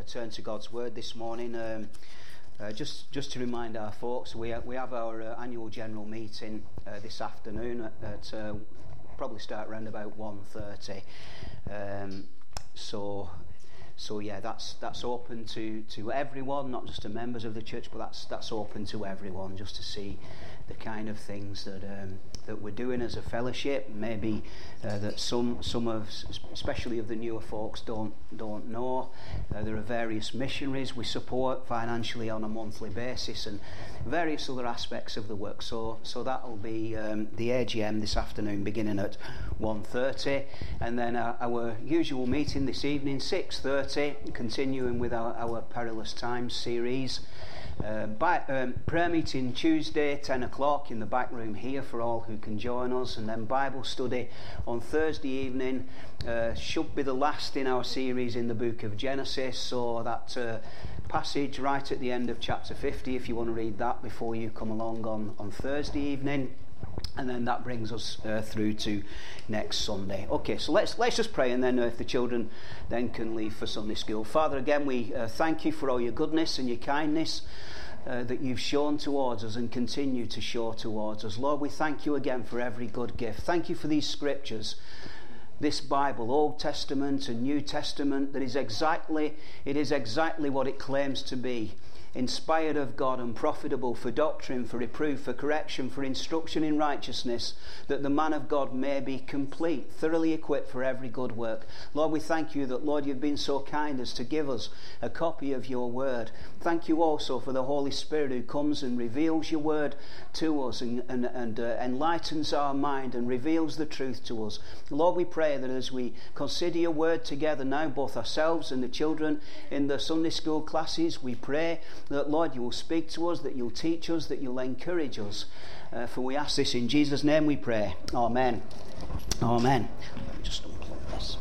turn to God's Word this morning. Just to remind our folks, we have our annual general meeting this afternoon at probably start around about 1:30. So yeah, that's open to everyone, not just to members of the church, but that's open to everyone, just to see the kind of things that we're doing as a fellowship. Maybe that some of, especially of the newer folks, don't know. There are various missionaries we support financially on a monthly basis, and various other aspects of the work. So that'll be the AGM this afternoon, beginning at 1:30, and then our usual meeting this evening, 6:30, continuing with our Perilous Times series. Prayer meeting Tuesday 10 o'clock in the back room here for all who can join us, and then Bible study on Thursday evening. Should be the last in our series in the book of Genesis, so that passage right at the end of chapter 50, if you want to read that before you come along on Thursday evening. And then that brings us through to next Sunday. Okay, so let's just pray, and then if the children then can leave for Sunday school. Father, again, we thank you for all your goodness and your kindness that you've shown towards us and continue to show towards us. Lord, we thank you again for every good gift. Thank you for these scriptures, this Bible, Old Testament and New Testament, that is exactly what it claims to be. Inspired of God and profitable for doctrine, for reproof, for correction, for instruction in righteousness, that the man of God may be complete, thoroughly equipped for every good work. Lord, we thank you that, Lord, you've been so kind as to give us a copy of your word. Thank you also for the Holy Spirit who comes and reveals your word to us and enlightens our mind and reveals the truth to us. Lord, we pray that as we consider your word together now, both ourselves and the children in the Sunday school classes, we pray that, Lord, you will speak to us, that you'll teach us, that you'll encourage us. For we ask this in Jesus' name we pray. Amen. Amen. Just unplug this.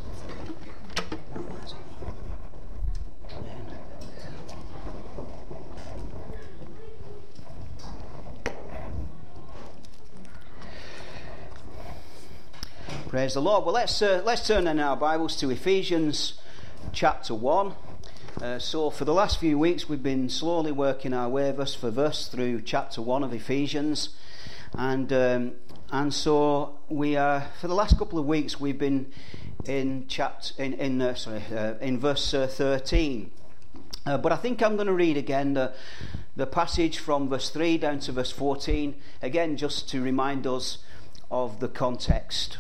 Praise the Lord. Well, let's turn in our Bibles to Ephesians chapter 1. So for the last few weeks we've been slowly working our way verse for verse through chapter 1 of Ephesians, and so we are, for the last couple of weeks we've been in verse 13. But I think I'm going to read again the passage from verse 3 down to verse 14 again, just to remind us of the context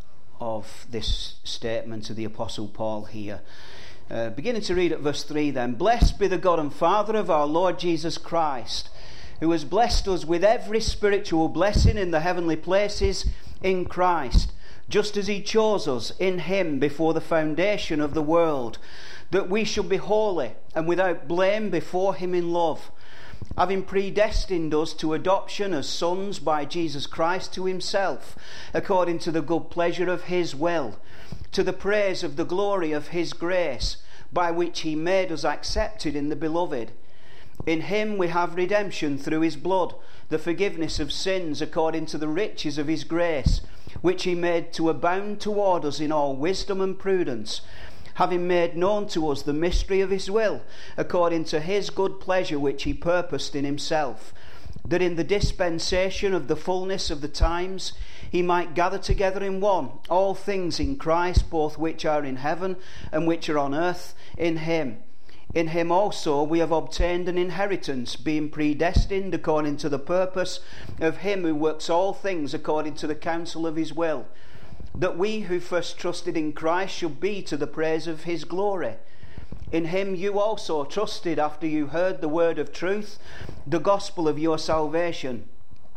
of this statement of the Apostle Paul here. Beginning to read at verse 3 then. Blessed be the God and Father of our Lord Jesus Christ, who has blessed us with every spiritual blessing in the heavenly places in Christ, just as he chose us in him before the foundation of the world, that we should be holy and without blame before him in love, having predestined us to adoption as sons by Jesus Christ to himself, according to the good pleasure of his will, to the praise of the glory of his grace, by which he made us accepted in the beloved. In him we have redemption through his blood, the forgiveness of sins according to the riches of his grace, which he made to abound toward us in all wisdom and prudence, having made known to us the mystery of his will, according to his good pleasure which he purposed in himself, that in the dispensation of the fullness of the times he might gather together in one all things in Christ, both which are in heaven and which are on earth, in him. In him also we have obtained an inheritance, being predestined according to the purpose of him who works all things according to the counsel of his will, that we who first trusted in Christ should be to the praise of his glory. In him you also trusted after you heard the word of truth, the gospel of your salvation,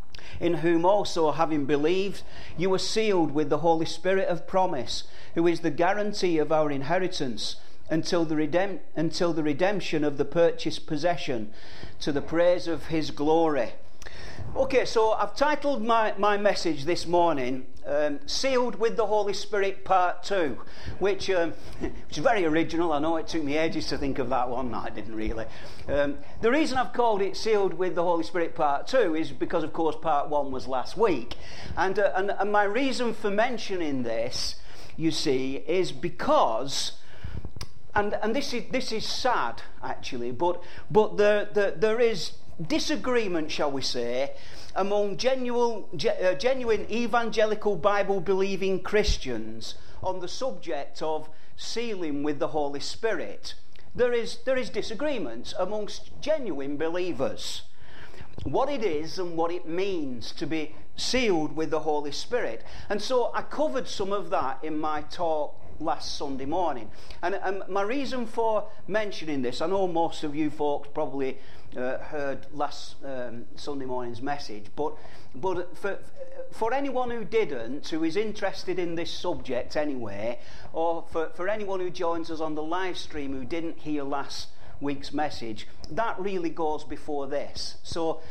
in whom also, having believed, you were sealed with the Holy Spirit of promise, who is the guarantee of our inheritance until the redemption of the purchased possession, to the praise of his glory. Okay, so I've titled my message this morning, Sealed with the Holy Spirit Part 2, which is very original. I know it took me ages to think of that one. No, I didn't really. The reason I've called it Sealed with the Holy Spirit Part 2 is because, of course, Part 1 was last week. And my reason for mentioning this, you see, is because and this is sad actually, but there is disagreement, shall we say, among genuine evangelical Bible-believing Christians on the subject of sealing with the Holy Spirit. There is disagreement amongst genuine believers. What it is and what it means to be sealed with the Holy Spirit. And so I covered some of that in my talk last Sunday morning. And my reason for mentioning this, I know most of you folks probably heard last Sunday morning's message, but for anyone who didn't, who is interested in this subject anyway, or for anyone who joins us on the live stream who didn't hear last week's message, that really goes before this. So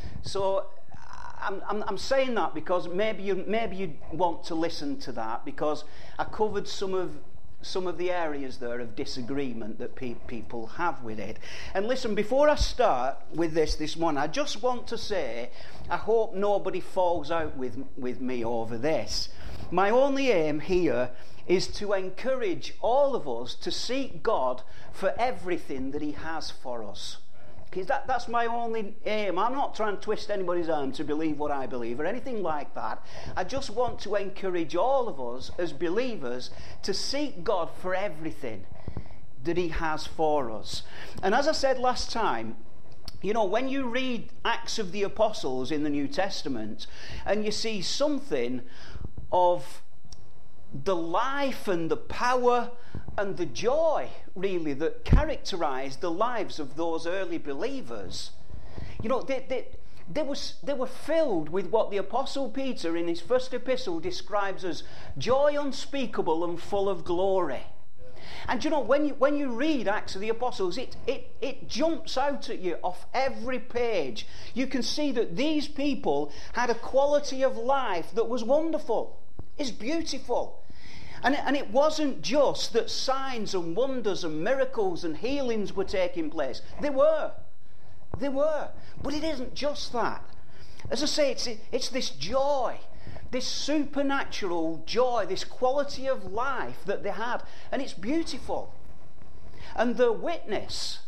I'm saying that because maybe you want to listen to that, because I covered some of the areas there of disagreement that people have with it. And listen, before I start with this morning, I just want to say I hope nobody falls out with me over this. My only aim here is to encourage all of us to seek God for everything that He has for us. Because that's my only aim. I'm not trying to twist anybody's arm to believe what I believe or anything like that. I just want to encourage all of us as believers to seek God for everything that He has for us. And as I said last time, you know, when you read Acts of the Apostles in the New Testament and you see something of the life and the power and the joy, really, that characterized the lives of those early believers, you know, they were filled with what the Apostle Peter in his first epistle describes as joy unspeakable and full of glory. And you know, when you read Acts of the Apostles, it jumps out at you off every page. You can see that these people had a quality of life that was wonderful. It's beautiful. And it wasn't just that signs and wonders and miracles and healings were taking place. They were. But it isn't just that. As I say, it's this joy, this supernatural joy, this quality of life that they had. And it's beautiful. And their witness,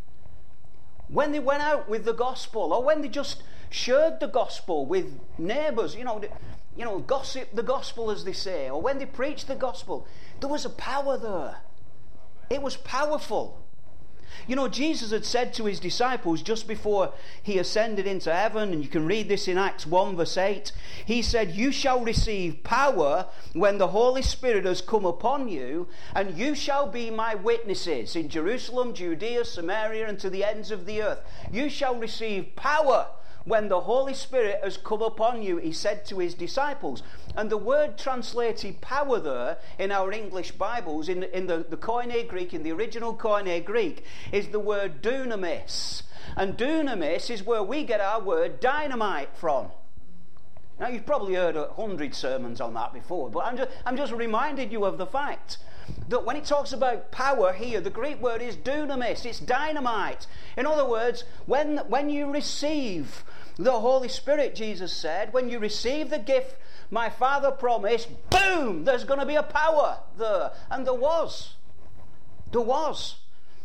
when they went out with the gospel, or when they just shared the gospel with neighbours, you know, gossip the gospel, as they say, or when they preached the gospel, there was a power there. It was powerful. You know, Jesus had said to his disciples just before he ascended into heaven, and you can read this in Acts 1 verse 8, he said, "You shall receive power when the Holy Spirit has come upon you, and you shall be my witnesses in Jerusalem, Judea, Samaria, and to the ends of the earth." You shall receive power when the Holy Spirit has come upon you, he said to his disciples. And the word translated power there in our English Bibles, in the Koine Greek, in the original Koine Greek, is the word dunamis. And dunamis is where we get our word dynamite from. Now, you've probably heard 100 sermons on that before, but I'm just reminding you of the fact that when it talks about power here, the Greek word is dunamis, it's dynamite. In other words, when you receive the Holy Spirit, Jesus said, when you receive the gift my Father promised, boom, there's going to be a power there. And there was. There was.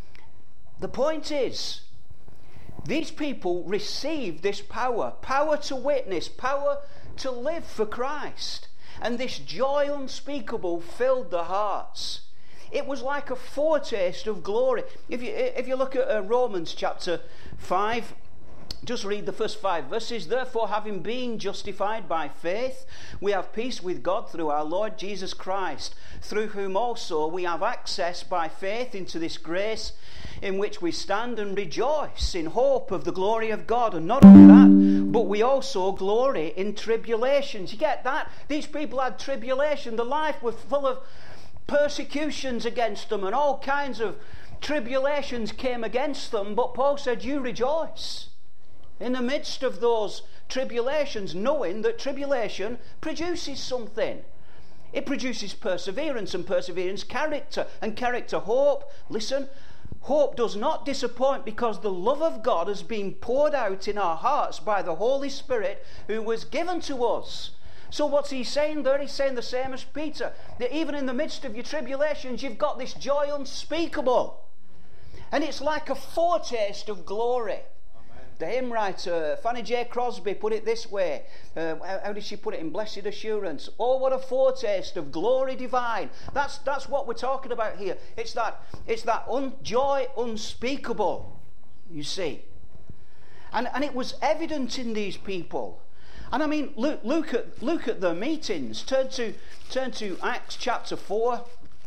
The point is, these people received this power to witness, power to live for Christ. And this joy unspeakable filled their hearts. It was like a foretaste of glory. If you look at Romans chapter 5, just read the first 5 verses. "Therefore, having been justified by faith, we have peace with God through our Lord Jesus Christ, through whom also we have access by faith into this grace in which we stand and rejoice in hope of the glory of God." And not only that, but we also glory in tribulations. You get that? These people had tribulation. Their life was full of persecutions against them, and all kinds of tribulations came against them. But Paul said, you rejoice in the midst of those tribulations, knowing that tribulation produces something. It produces perseverance, and perseverance character, and character hope. Listen, hope does not disappoint, because the love of God has been poured out in our hearts by the Holy Spirit who was given to us. So what's he saying there? He's saying the same as Peter, that even in the midst of your tribulations, you've got this joy unspeakable. And it's like a foretaste of glory. The hymn writer, Fanny J. Crosby, put it this way. How did she put it in Blessed Assurance? Oh, what a foretaste of glory divine. That's what we're talking about here. It's that joy unspeakable, you see. And it was evident in these people. And I mean, look at the meetings. Turn to Acts chapter 4.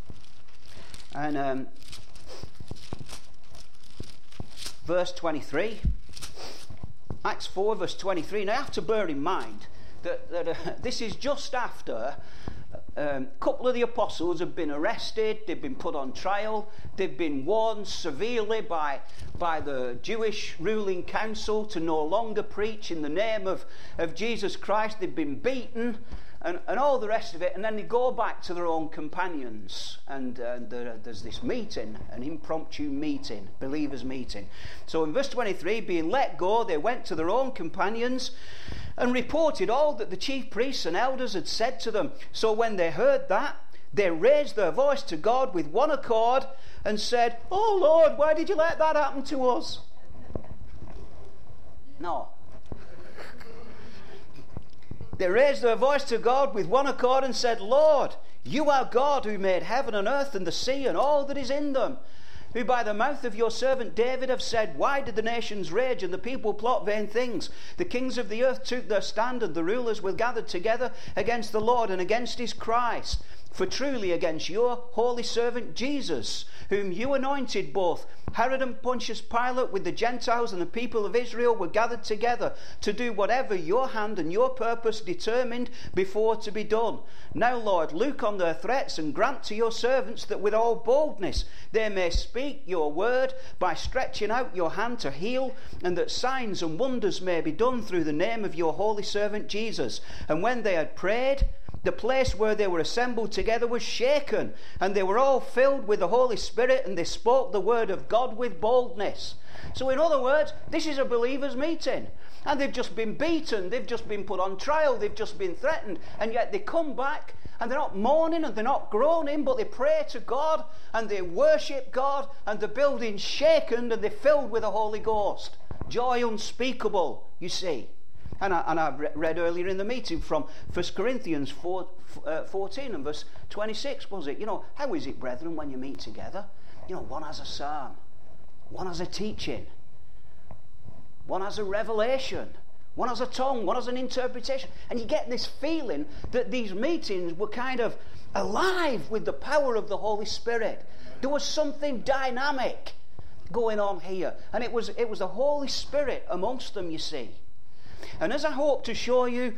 And verse 23. Acts 4 verse 23. Now you have to bear in mind that this is just after a couple of the apostles have been arrested, they've been put on trial, they've been warned severely by the Jewish ruling council to no longer preach in the name of Jesus Christ. They've been beaten and all the rest of it, and then they go back to their own companions, and there's this meeting, an impromptu meeting, believers meeting. So in verse 23, being let go, they went to their own companions and reported all that the chief priests and elders had said to them. So when they heard that, they raised their voice to God with one accord and said, "Oh Lord, why did you let that happen to us?" No. They raised their voice to God with one accord and said, "Lord, you are God who made heaven and earth and the sea and all that is in them, who by the mouth of your servant David have said, why did the nations rage and the people plot vain things? The kings of the earth took their stand and the rulers were gathered together against the Lord and against his Christ. For truly against your holy servant Jesus, whom you anointed, both Herod and Pontius Pilate with the Gentiles and the people of Israel were gathered together to do whatever your hand and your purpose determined before to be done. Now, Lord, look on their threats and grant to your servants that with all boldness they may speak your word by stretching out your hand to heal, and that signs and wonders may be done through the name of your holy servant Jesus." And when they had prayed, the place where they were assembled together was shaken, and they were all filled with the Holy Spirit, and they spoke the word of God with boldness. So in other words, this is a believers' meeting, and they've just been beaten, they've just been put on trial, they've just been threatened, and yet they come back, and they're not mourning and they're not groaning, but they pray to God, and they worship God, and the building's shaken, and they're filled with the Holy Ghost. Joy unspeakable, you see. And I read earlier in the meeting from 1 Corinthians 14 and verse 26, was it? You know, how is it, brethren, when you meet together? You know, one has a psalm, one has a teaching, one has a revelation, one has a tongue, one has an interpretation. And you get this feeling that these meetings were kind of alive with the power of the Holy Spirit. There was something dynamic going on here. And it was the Holy Spirit amongst them, you see. And as I hope to show you,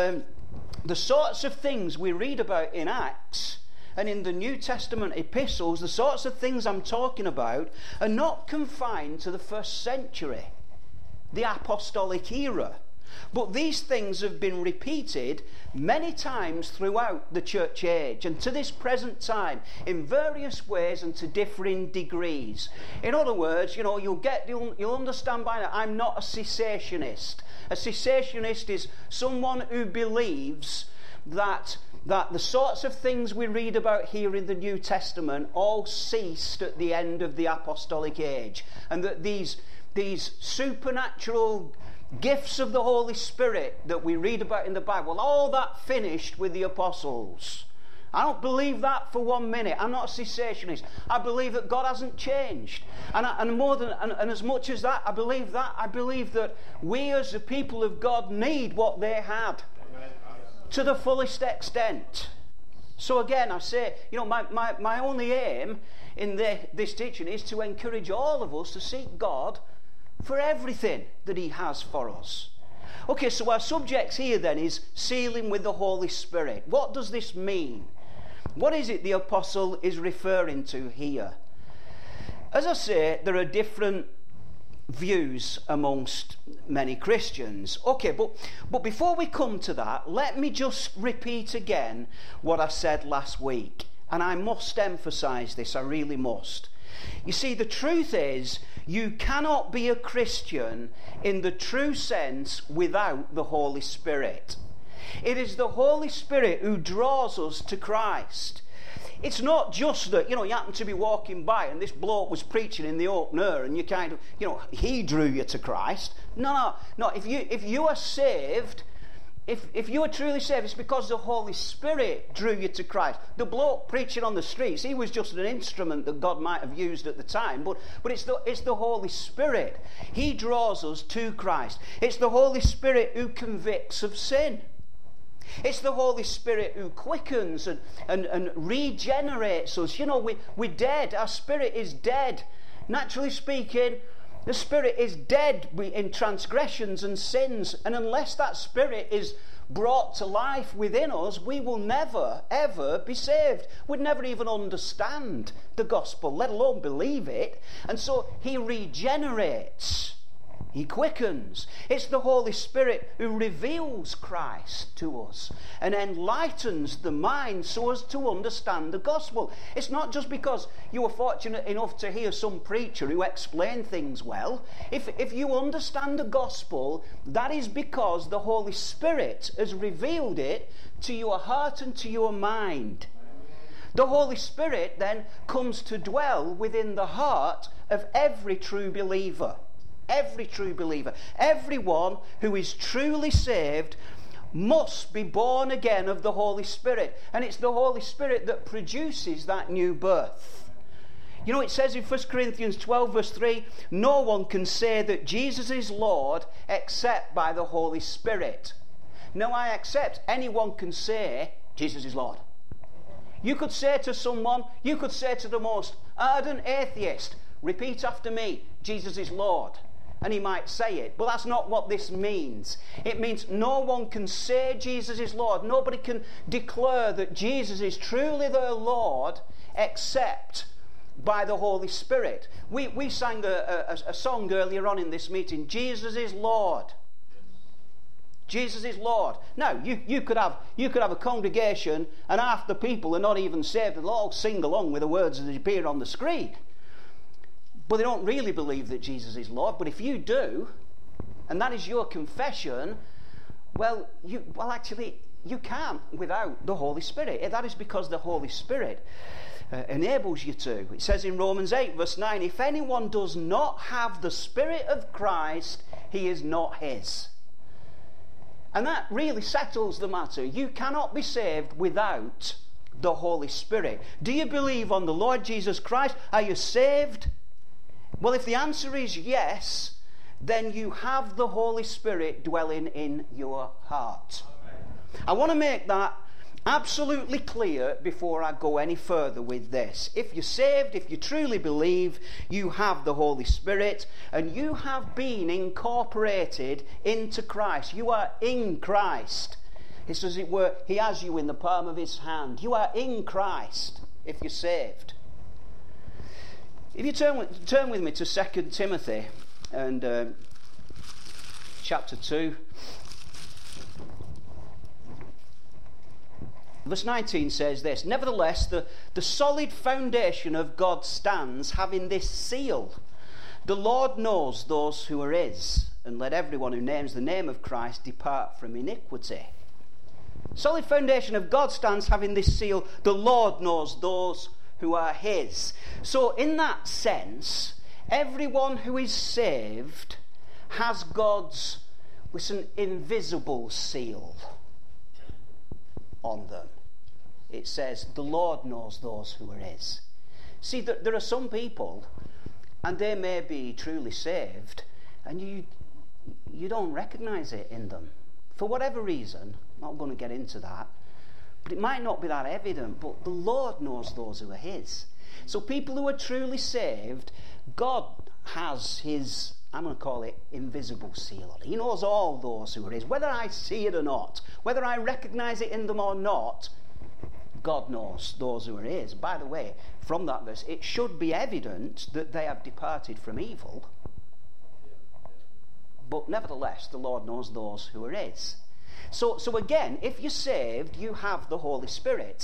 the sorts of things we read about in Acts and in the New Testament epistles, the sorts of things I'm talking about are not confined to the first century, the apostolic era. But these things have been repeated many times throughout the church age and to this present time in various ways and to differing degrees. In other words, you know, you'll understand by now, I'm not a cessationist. A cessationist is someone who believes that the sorts of things we read about here in the New Testament all ceased at the end of the apostolic age, and that these supernatural gifts of the Holy Spirit that we read about in the Bible, all that finished with the apostles. I don't believe that for 1 minute. I'm not a cessationist. I believe that God hasn't changed. And as much as that, I believe that we as the people of God need what they had to the fullest extent. So again, I say, you know, my only aim in this teaching is to encourage all of us to seek God for everything that he has for us. Okay, so our subject here then is sealing with the Holy Spirit. What does this mean? What is it the apostle is referring to here? As I say, there are different views amongst many Christians. Okay, but before we come to that, let me just repeat again what I said last week. And I must emphasize this, I really must. You see, the truth is, you cannot be a Christian in the true sense without the Holy Spirit. It is the Holy Spirit who draws us to Christ. It's not just that, you happen to be walking by and this bloke was preaching in the open air and you kind of, he drew you to Christ. No. If you are saved, if you are truly saved, it's because the Holy Spirit drew you to Christ. The bloke preaching on the streets, he was just an instrument that God might have used at the time, but it's the Holy Spirit. He draws us to Christ. It's the Holy Spirit who convicts of sin. It's the Holy Spirit who quickens and regenerates us. We're dead. Our spirit is dead. Naturally speaking, the spirit is dead in transgressions and sins. And unless that spirit is brought to life within us, we will never, ever be saved. We'd never even understand the gospel, let alone believe it. And so he regenerates. He quickens. It's the Holy Spirit who reveals Christ to us and enlightens the mind so as to understand the gospel. It's not just because you were fortunate enough to hear some preacher who explained things well. If you understand the gospel, that is because the Holy Spirit has revealed it to your heart and to your mind. The Holy Spirit then comes to dwell within the heart of every true believer. Every true believer, everyone who is truly saved must be born again of the Holy Spirit. And it's the Holy Spirit that produces that new birth. It says in 1 Corinthians 12 verse 3, no one can say that Jesus is Lord except by the Holy Spirit. Now I accept anyone can say Jesus is Lord. You could say to the most ardent atheist, repeat after me, Jesus is Lord. And he might say it, but that's not what this means. It means no one can say Jesus is Lord. Nobody can declare that Jesus is truly their Lord except by the Holy Spirit. We sang a song earlier on in this meeting, Jesus is Lord. Jesus is Lord. Now, you could have a congregation and half the people are not even saved. They'll all sing along with the words that appear on the screen. But they don't really believe that Jesus is Lord. But if you do, and that is your confession, actually, you can't without the Holy Spirit. That is because the Holy Spirit enables you to. It says in Romans 8 verse 9, if anyone does not have the Spirit of Christ, he is not his. And that really settles the matter. You cannot be saved without the Holy Spirit. Do you believe on the Lord Jesus Christ? Are you saved? Well, if the answer is yes, then you have the Holy Spirit dwelling in your heart. Amen. I want to make that absolutely clear before I go any further with this. If you're saved, if you truly believe, you have the Holy Spirit and you have been incorporated into Christ. You are in Christ. It's as it were, he has you in the palm of his hand. You are in Christ if you're saved. If you turn with me to 2 Timothy and chapter 2, verse 19 says this, nevertheless, the solid foundation of God stands, having this seal. The Lord knows those who are his, and let everyone who names the name of Christ depart from iniquity. Solid foundation of God stands, having this seal. The Lord knows those who are his. So in that sense, everyone who is saved has God's, invisible seal on them. It says, the Lord knows those who are his. See, there are some people, and they may be truly saved, and you don't recognize it in them. For whatever reason, I'm not going to get into that, but it might not be that evident, but the Lord knows those who are his. So people who are truly saved, God has his, I'm going to call it, invisible seal on it. He knows all those who are his. Whether I see it or not, whether I recognize it in them or not, God knows those who are his. By the way, from that verse, it should be evident that they have departed from evil. But nevertheless, the Lord knows those who are his. So again, if you're saved, you have the Holy Spirit.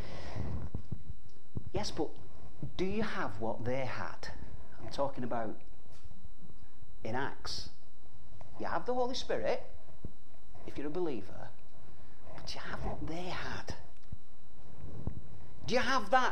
Yes, but do you have what they had? I'm talking about in Acts. You have the Holy Spirit, if you're a believer, do you have what they had? Do you have that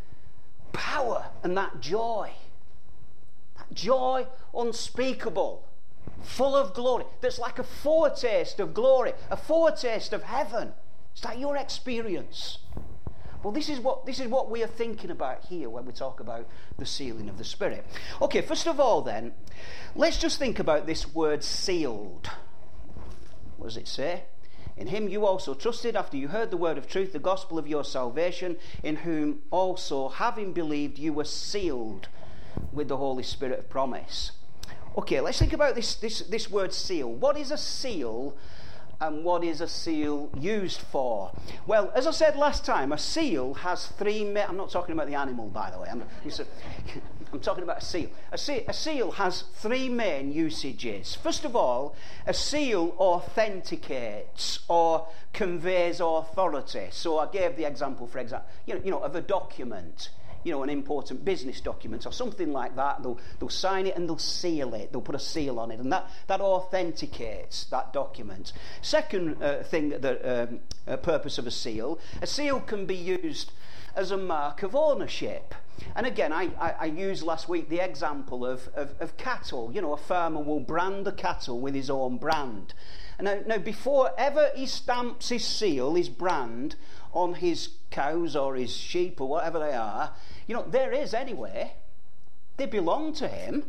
power and that joy? That joy unspeakable, full of glory, that's like a foretaste of glory, a foretaste of heaven. Is that your experience? Well, this is what we are thinking about here when we talk about the sealing of the Spirit. Okay, first of all then, let's just think about this word sealed. What does it say? In him you also trusted after you heard the word of truth, the gospel of your salvation, in whom also, having believed, you were sealed with the Holy Spirit of promise. Okay, let's think about this word seal. What is a seal? And what is a seal used for? Well, as I said last time, a seal has three... I'm not talking about the animal, by the way. I'm talking about a seal. A seal has three main usages. First of all, a seal authenticates or conveys authority. So I gave the example, for example, of a document. An important business document or something like that. They'll sign it and they'll seal it. They'll put a seal on it, and that authenticates that document. Second purpose of a seal can be used as a mark of ownership. And again, I used last week the example of cattle. A farmer will brand the cattle with his own brand. And now, before ever he stamps his seal, his brand, on his cows or his sheep or whatever they are, there is anyway. They belong to him.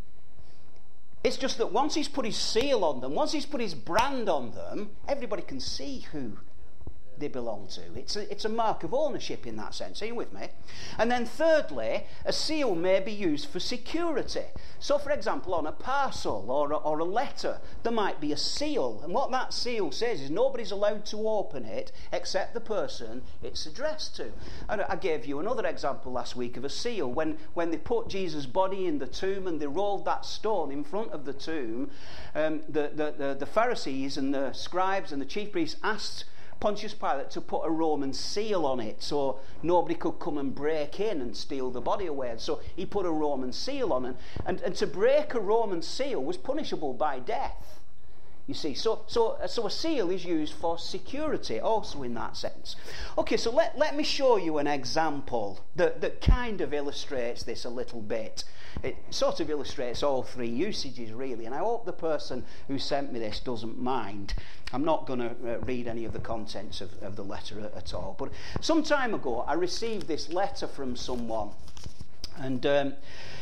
It's just that once he's put his seal on them, once he's put his brand on them, everybody can see who they belong to. It's a mark of ownership in that sense. Are you with me? And then thirdly, a seal may be used for security. So, for example, on a parcel or a letter, there might be a seal. And what that seal says is nobody's allowed to open it except the person it's addressed to. And I gave you another example last week of a seal. When they put Jesus' body in the tomb and they rolled that stone in front of the tomb, the Pharisees and the scribes and the chief priests asked Pontius Pilate to put a Roman seal on it so nobody could come and break in and steal the body away. And so he put a Roman seal on it. And to break a Roman seal was punishable by death. You see, so a seal is used for security also in that sense. Okay, so let me show you an example that kind of illustrates this a little bit. It sort of illustrates all three usages, really, and I hope the person who sent me this doesn't mind. I'm not going to read any of the contents of the letter at all, but some time ago I received this letter from someone, and the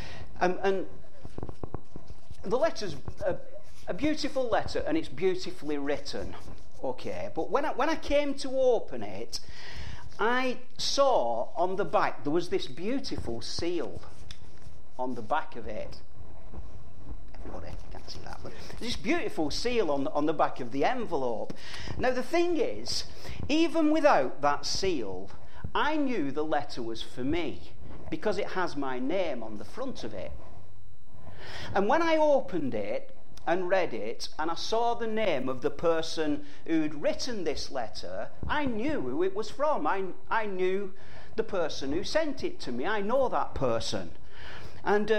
letter's a beautiful letter, and it's beautifully written, okay, but when I came to open it, I saw on the back there was this beautiful seal on the back of it. Everybody can't see that, but this beautiful seal on the back of the envelope. Now the thing is, even without that seal, I knew the letter was for me because it has my name on the front of it. And when I opened it and read it, and I saw the name of the person who'd written this letter, I knew who it was from. I knew the person who sent it to me. I know that person. And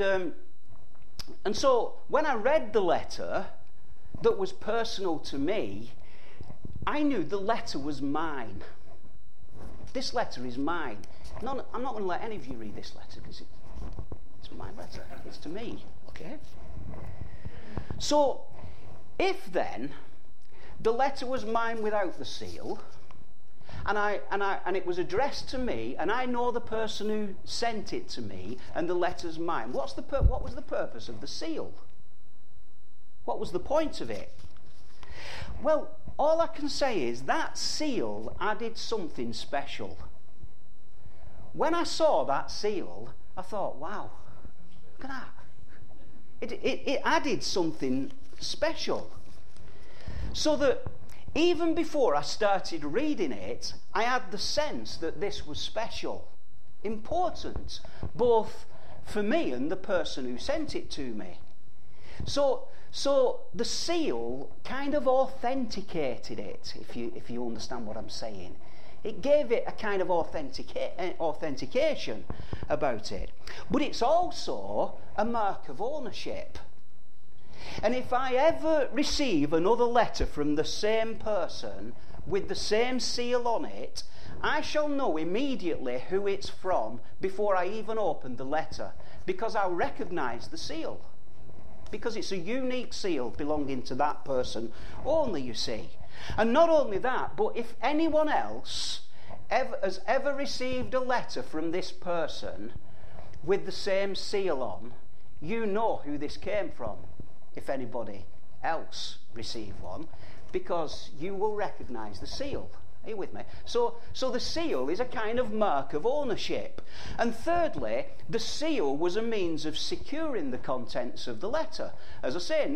so when I read the letter that was personal to me, I knew the letter was mine. This letter is mine. I'm not going to let any of you read this letter because it's my letter. It's to me, okay? So, if then the letter was mine without the seal, and it was addressed to me, and I know the person who sent it to me, and the letter's mine, what was the purpose of the seal? What was the point of it? Well, all I can say is that seal added something special. When I saw that seal, I thought, wow, look at that. It added something special. So that even before I started reading it, I had the sense that this was special, important, both for me and the person who sent it to me. So the seal kind of authenticated it, if you understand what I'm saying. It gave it a kind of authentication about it. But it's also a mark of ownership. And if I ever receive another letter from the same person with the same seal on it, I shall know immediately who it's from before I even open the letter, because I'll recognise the seal. Because it's a unique seal belonging to that person only, you see. And not only that, but if anyone else has ever received a letter from this person with the same seal on, you know who this came from, if anybody else received one, because you will recognise the seal. Are you with me? So the seal is a kind of mark of ownership. And thirdly, the seal was a means of securing the contents of the letter. As I say,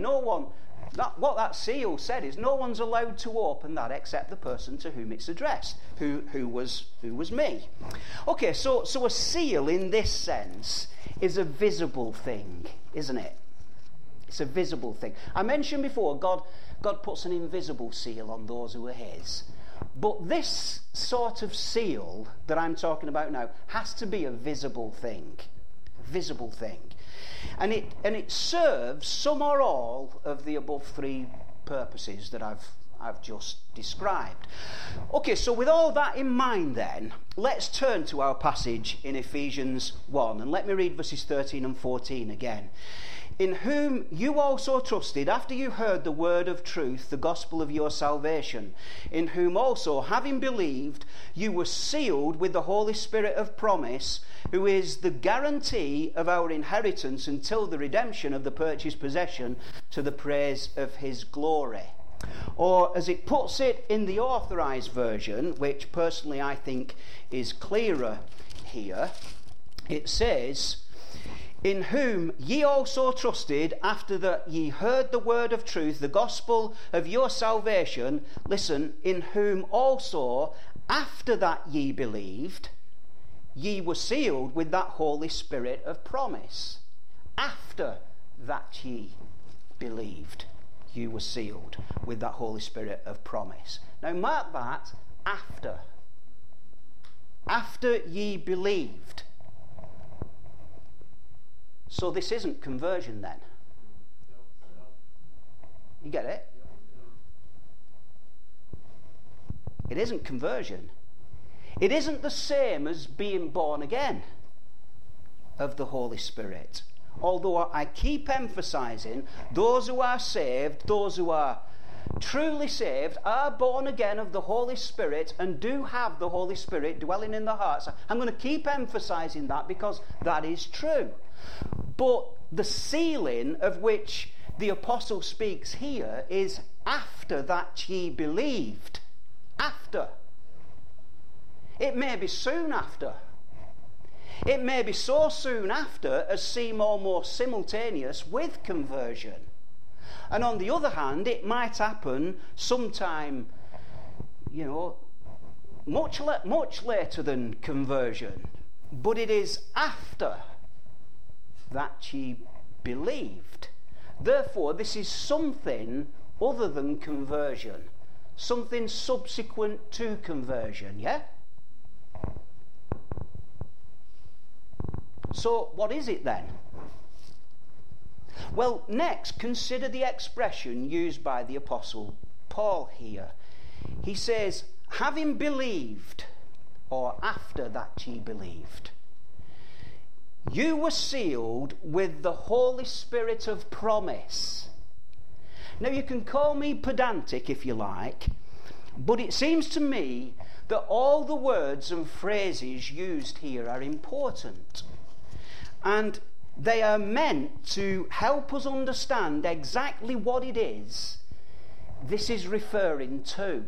what that seal said is no one's allowed to open that except the person to whom it's addressed, who was me. Okay, so a seal in this sense is a visible thing, isn't it? It's a visible thing. I mentioned before, God puts an invisible seal on those who are his. But this sort of seal that I'm talking about now has to be a visible thing. Visible thing. And it serves some or all of the above three purposes that I've just described. Okay, so with all that in mind then, let's turn to our passage in Ephesians 1, and let me read verses 13 and 14 again. In whom you also trusted after you heard the word of truth, the gospel of your salvation, in whom also, having believed, you were sealed with the Holy Spirit of promise, who is the guarantee of our inheritance until the redemption of the purchased possession, to the praise of his glory. Or, as it puts it in the Authorized Version, which personally I think is clearer here, it says, in whom ye also trusted after that ye heard the word of truth, the gospel of your salvation. Listen, in whom also after that ye believed, ye were sealed with that Holy Spirit of promise. After that ye believed, you were sealed with that Holy Spirit of promise. Now mark that, after. After ye believed. So this isn't conversion then. You get it? It isn't conversion. It isn't the same as being born again of the Holy Spirit. Although I keep emphasizing, those who are saved, those who are truly saved, are born again of the Holy Spirit and do have the Holy Spirit dwelling in their hearts. I'm going to keep emphasizing that because that is true. But the sealing of which the apostle speaks here is after that ye believed. After. It may be soon after. It may be so soon after as seem almost simultaneous with conversion. And on the other hand, it might happen sometime, much later than conversion. But it is after that ye believed. Therefore, this is something other than conversion. Something subsequent to conversion, yeah? So, what is it then? Well, next, consider the expression used by the Apostle Paul here. He says, having believed, or after that ye believed, you were sealed with the Holy Spirit of promise. Now, you can call me pedantic if you like, but it seems to me that all the words and phrases used here are important. And they are meant to help us understand exactly what it is this is referring to.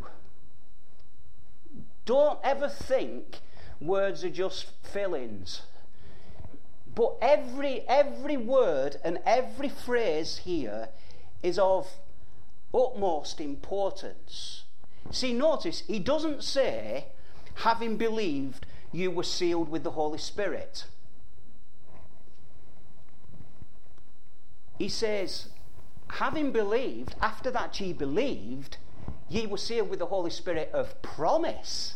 Don't ever think words are just fill-ins. But every word and every phrase here is of utmost importance. See, notice, he doesn't say, having believed, you were sealed with the Holy Spirit. He says, having believed, after that ye believed, ye were sealed with the Holy Spirit of promise.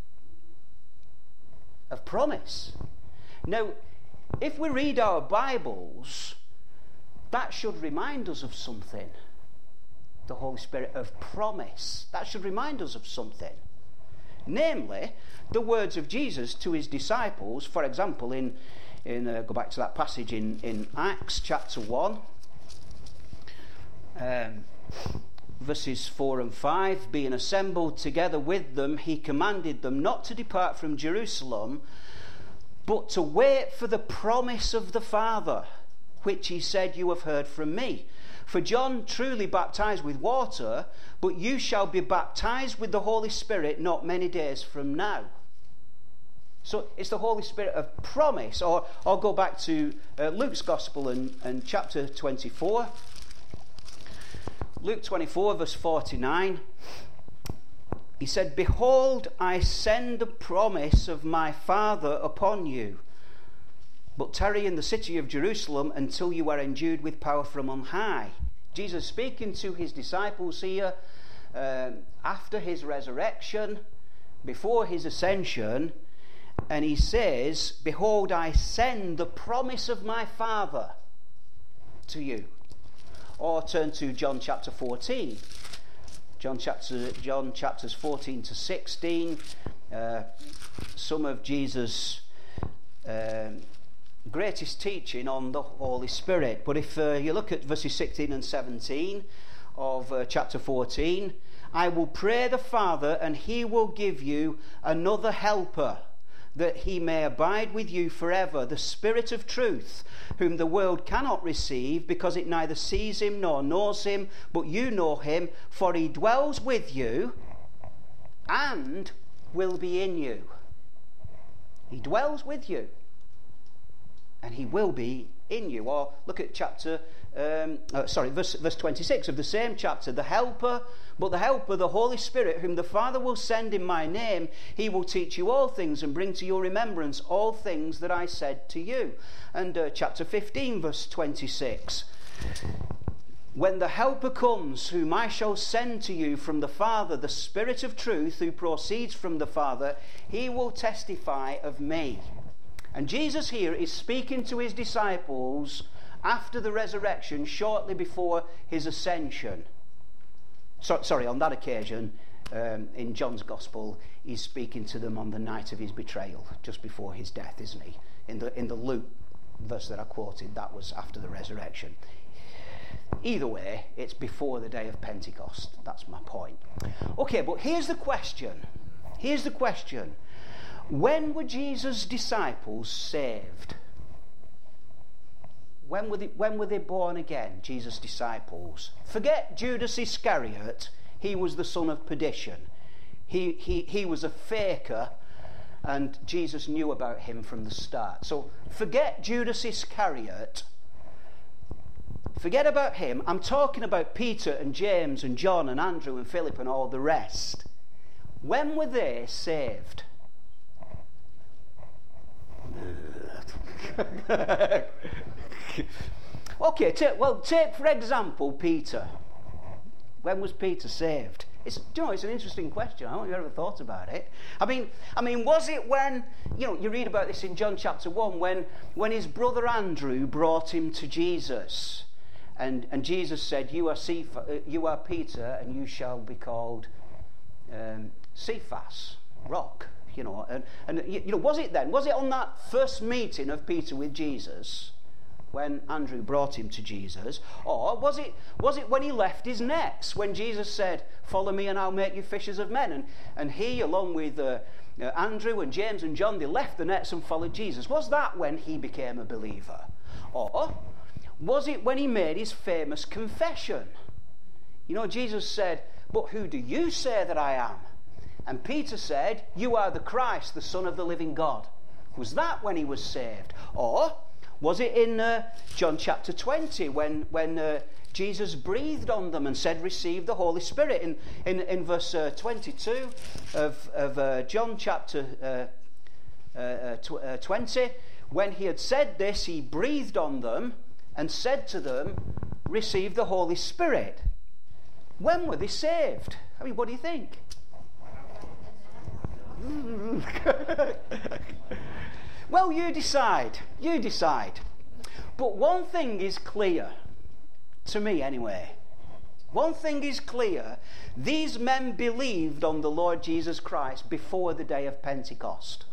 Of promise. Now, if we read our Bibles, that should remind us of something. The Holy Spirit of promise. That should remind us of something. Namely, the words of Jesus to his disciples, for example, go back to that passage in Acts chapter 1, verses 4 and 5, being assembled together with them, he commanded them not to depart from Jerusalem, but to wait for the promise of the Father, which he said, you have heard from me. For John truly baptized with water, but you shall be baptized with the Holy Spirit not many days from now. So it's the Holy Spirit of promise. Or I'll go back to Luke's Gospel and chapter 24. Luke 24, verse 49. He said, behold, I send the promise of my Father upon you. But tarry in the city of Jerusalem until you are endued with power from on high. Jesus speaking to his disciples here after his resurrection, before his ascension, and he says, behold, I send the promise of my Father to you. Or turn to John chapter 14. John chapters 14 to 16. Some of Jesus' greatest teaching on the Holy Spirit. But if you look at verses 16 and 17 of chapter 14, I will pray the Father, and he will give you another helper, that he may abide with you forever, the Spirit of truth, whom the world cannot receive, because it neither sees him nor knows him, but you know him, for he dwells with you and will be in you. He dwells with you and he will be in you. Or look at verse 26 of the same chapter. The Helper, the Holy Spirit, whom the Father will send in my name, he will teach you all things and bring to your remembrance all things that I said to you. And chapter 15, verse 26. When the Helper comes, whom I shall send to you from the Father, the Spirit of truth, who proceeds from the Father, he will testify of me. And Jesus here is speaking to his disciples after the resurrection, shortly before his ascension. On that occasion, in John's Gospel, he's speaking to them on the night of his betrayal, just before his death, isn't he? In the Luke verse that I quoted, that was after the resurrection. Either way, it's before the day of Pentecost. That's my point. Okay, but here's the question. When were Jesus' disciples saved? When were they born again, Jesus' disciples? Forget Judas Iscariot. He was the son of perdition. He was a faker, and Jesus knew about him from the start. So forget Judas Iscariot. Forget about him. I'm talking about Peter and James and John and Andrew and Philip and all the rest. When were they saved? Okay, take for example Peter. When was Peter saved? It's an interesting question. I don't know if you ever thought about it. I mean, was it when, you read about this in John chapter 1, when his brother Andrew brought him to Jesus, and Jesus said, you are Peter, and you shall be called Cephas, rock. Was it then? Was it on that first meeting of Peter with Jesus, when Andrew brought him to Jesus, or was it when he left his nets, when Jesus said, "Follow me, and I'll make you fishers of men"? And he, along with Andrew and James and John, they left the nets and followed Jesus. Was that when he became a believer, or was it when he made his famous confession? Jesus said, "But who do you say that I am?" And Peter said, "You are the Christ, the Son of the living God." Was that when he was saved? Or was it in John chapter 20 when Jesus breathed on them and said, "Receive the Holy Spirit"? In verse 22 of John chapter 20, when he had said this, he breathed on them and said to them, "Receive the Holy Spirit." When were they saved? What do you think? Well, you decide. But one thing is clear. To me, anyway. One thing is clear. These men believed on the Lord Jesus Christ before the day of Pentecost.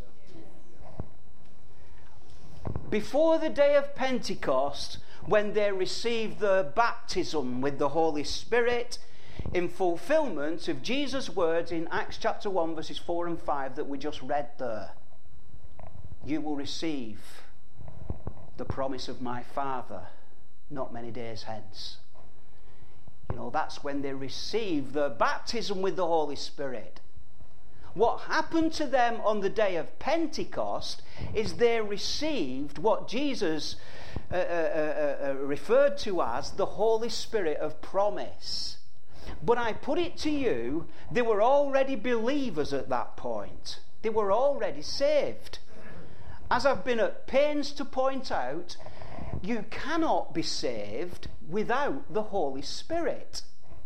Before the day of Pentecost, when they received the baptism with the Holy Spirit, in fulfillment of Jesus' words in Acts chapter 1, verses 4 and 5 that we just read there. You will receive the promise of my Father not many days hence. You know, that's when they received the baptism with the Holy Spirit. What happened to them on the day of Pentecost is they received what Jesus referred to as the Holy Spirit of promise. But I put it to you, they were already believers at that point. They were already saved. As I've been at pains to point out, you cannot be saved without the Holy Spirit.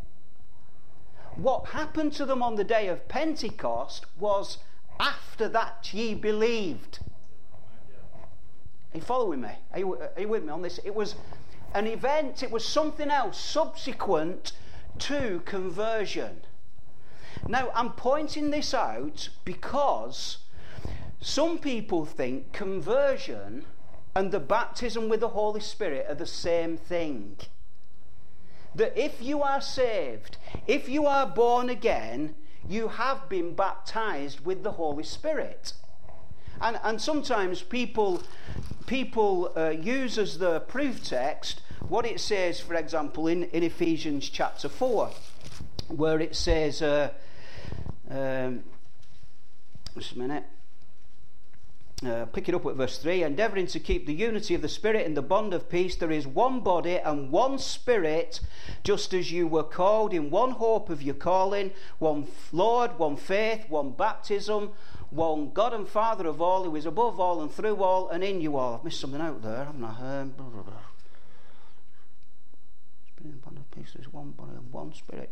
What happened to them on the day of Pentecost was after that ye believed. Are you following me? Are you with me on this? It was an event, it was something else subsequent to conversion. Now, I'm pointing this out because some people think conversion and the baptism with the Holy Spirit are the same thing. That if you are saved, if you are born again, you have been baptized with the Holy Spirit. And sometimes people use as the proof text what it says, for example, in Ephesians chapter 4, where it says, just a minute, pick it up at verse 3, endeavouring to keep the unity of the Spirit in the bond of peace, there is one body and one Spirit, just as you were called in one hope of your calling, one Lord, one faith, one baptism, one God and Father of all, who is above all and through all and in you all. I've missed something out there, haven't I? In the bond of peace, there is one body and one Spirit.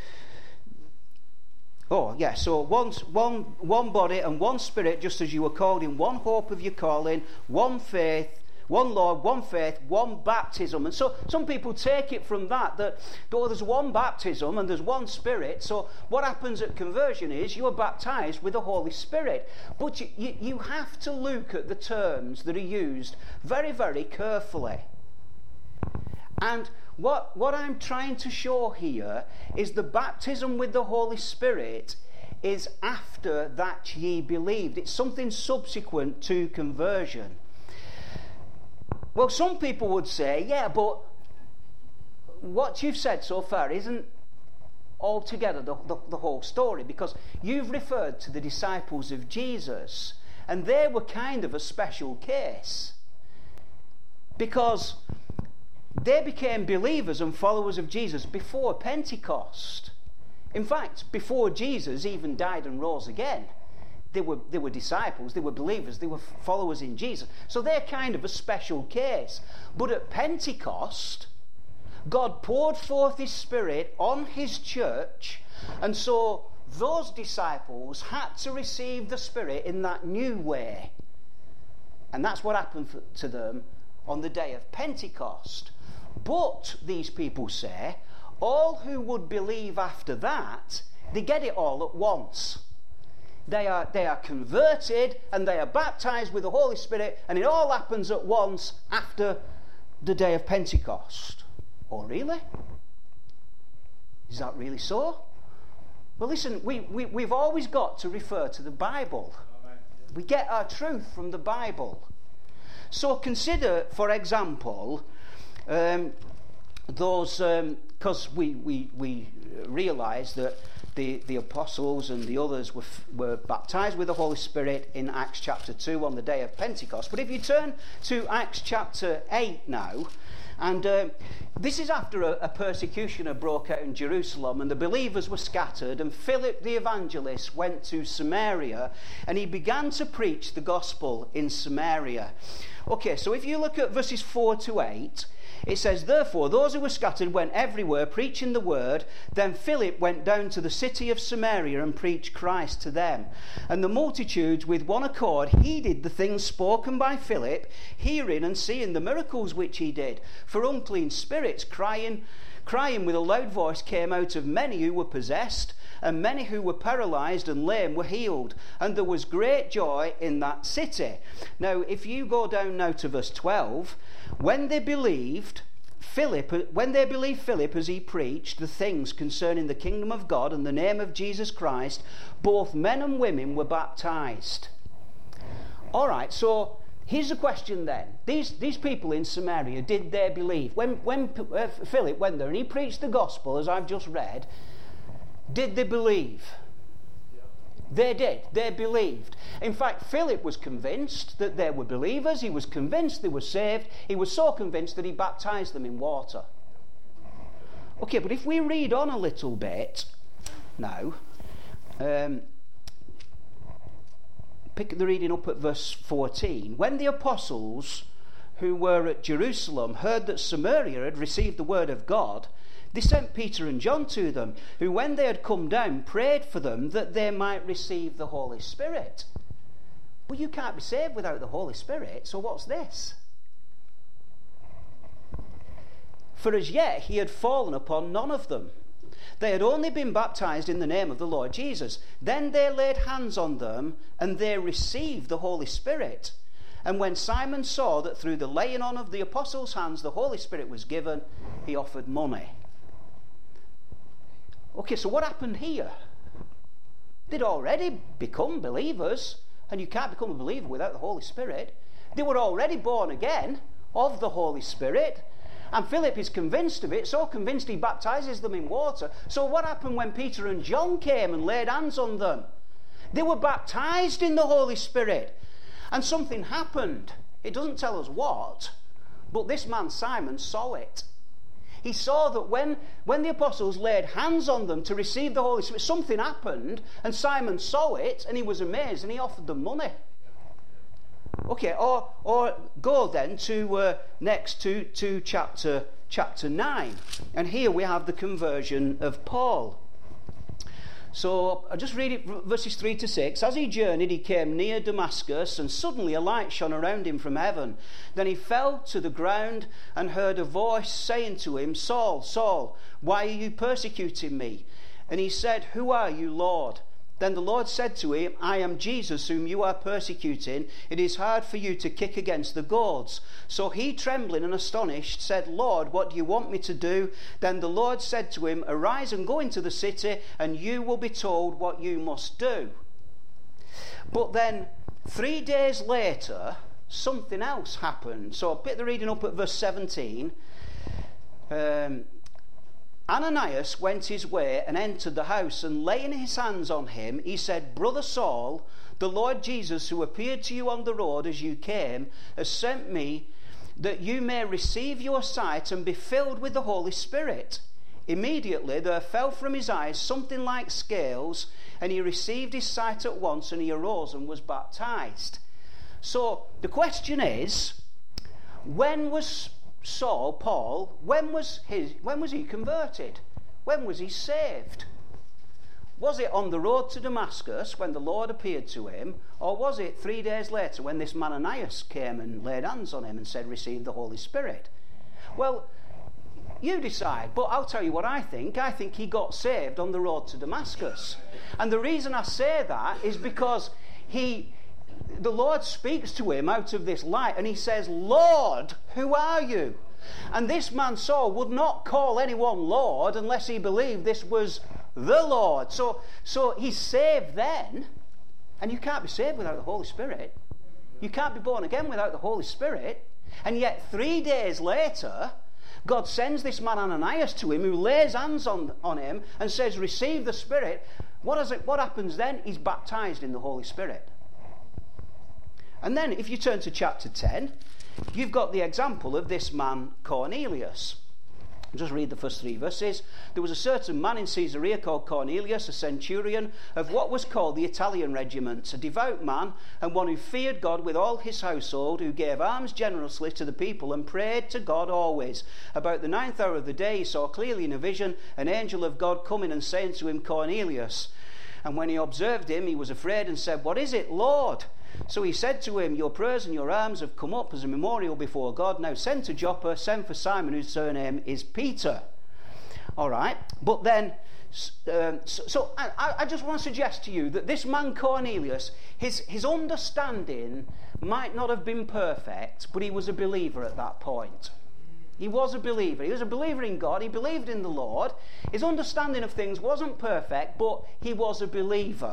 Oh, yeah, so one body and one Spirit, just as you were called in one hope of your calling, one faith, one Lord, one faith, one baptism. And so some people take it from that there's one baptism and there's one Spirit. So what happens at conversion is you are baptized with the Holy Spirit. But you have to look at the terms that are used very, very carefully. And what I'm trying to show here is the baptism with the Holy Spirit is after that ye believed. It's something subsequent to conversion. Well, some people would say, yeah, but what you've said so far isn't altogether the whole story, because you've referred to the disciples of Jesus, and they were kind of a special case, because they became believers and followers of Jesus before Pentecost. In fact, before Jesus even died and rose again, they were disciples, they were believers, they were followers in Jesus. So they're kind of a special case. But at Pentecost, God poured forth His Spirit on His church, and so those disciples had to receive the Spirit in that new way. And that's what happened to them on the day of Pentecost. But, these people say, all who would believe after that, they get it all at once. They are converted and they are baptized with the Holy Spirit, and it all happens at once after the day of Pentecost. Oh, really? Is that really so? Well, listen, we've always got to refer to the Bible. We get our truth from the Bible. So consider, for example, those, because we realise that the apostles and the others were baptized with the Holy Spirit in Acts chapter 2 on the day of Pentecost. But if you turn to Acts chapter 8 now, and this is after a persecution had broke out in Jerusalem, and the believers were scattered, and Philip the evangelist went to Samaria, and he began to preach the gospel in Samaria. Okay, so if you look at verses 4 to 8, It says, therefore, those who were scattered went everywhere preaching the word. Then Philip went down to the city of Samaria and preached Christ to them. And the multitudes with one accord heeded the things spoken by Philip, hearing and seeing the miracles which he did. For unclean spirits, crying with a loud voice, came out of many who were possessed, and many who were paralyzed and lame were healed. And there was great joy in that city. Now, if you go down now to verse 12, when they believed Philip as he preached the things concerning the kingdom of God and the name of Jesus Christ, both men and women were baptized. All right, so here's the question then. These people in Samaria, did they believe? When Philip went there and he preached the gospel, as I've just read, did they believe? Yeah. They did. They believed. In fact, Philip was convinced that they were believers. He was convinced they were saved. He was so convinced that he baptized them in water. Okay, but if we read on a little bit now, pick the reading up at verse 14. When the apostles who were at Jerusalem heard that Samaria had received the word of God, they sent Peter and John to them, who when they had come down prayed for them that they might receive the Holy Spirit. Well, you can't be saved without the Holy Spirit, so what's this? For as yet he had fallen upon none of them. They had only been baptized in the name of the Lord Jesus. Then they laid hands on them, and they received the Holy Spirit. And when Simon saw that through the laying on of the apostles' hands the Holy Spirit was given, he offered money. Okay, so what happened here? They'd already become believers, and you can't become a believer without the Holy Spirit. They were already born again of the Holy Spirit, and Philip is convinced of it, so convinced he baptizes them in water. So what happened when Peter and John came and laid hands on them? They were baptized in the Holy Spirit, and something happened. It doesn't tell us what, but this man Simon saw it. He saw that when the apostles laid hands on them to receive the Holy Spirit, something happened, and Simon saw it, and he was amazed, and he offered them money. Okay, or go then to next to chapter 9, and here we have the conversion of Paul. So I'll just read it, verses 3 to 6. As he journeyed, he came near Damascus, and suddenly a light shone around him from heaven. Then he fell to the ground and heard a voice saying to him, Saul, Saul, why are you persecuting me? And he said, Who are you, Lord? Then the Lord said to him, I am Jesus whom you are persecuting. It is hard for you to kick against the goads. So he, trembling and astonished, said, Lord, what do you want me to do? Then the Lord said to him, Arise and go into the city, and you will be told what you must do. But then 3 days later, something else happened. So I'll pick the reading up at verse 17. Ananias went his way and entered the house, and laying his hands on him, he said, Brother Saul, the Lord Jesus, who appeared to you on the road as you came, has sent me that you may receive your sight and be filled with the Holy Spirit. Immediately there fell from his eyes something like scales, and he received his sight at once, and he arose and was baptized. So the question is, when was Paul, when was he converted? When was he saved? Was it on the road to Damascus when the Lord appeared to him, or was it 3 days later when this man Ananias came and laid hands on him and said, receive the Holy Spirit? Well, you decide, but I'll tell you what I think. I think he got saved on the road to Damascus. And the reason I say that is because the Lord speaks to him out of this light, and he says, Lord, who are you? And this man Saul would not call anyone Lord unless he believed this was the Lord. So he's saved then, and you can't be saved without the Holy Spirit. You can't be born again without the Holy Spirit. And yet 3 days later, God sends this man Ananias to him, who lays hands on him and says, receive the Spirit. What happens then? He's baptized in the Holy Spirit. And then if you turn to chapter 10, you've got the example of this man Cornelius. I'll just read the first 3 verses. There was a certain man in Caesarea called Cornelius, a centurion of what was called the Italian regiment, a devout man and one who feared God with all his household, who gave alms generously to the people and prayed to God always. About the 9th hour of the day he saw clearly in a vision an angel of God coming and saying to him, Cornelius. And when he observed him, he was afraid and said, What is it, Lord? So he said to him, Your prayers and your alms have come up as a memorial before God. Now send to Joppa, send for Simon, whose surname is Peter. All right, but then, I just want to suggest to you that this man Cornelius, his understanding might not have been perfect, but he was a believer at that point. He was a believer. He was a believer in God. He believed in the Lord. His understanding of things wasn't perfect, but he was a believer.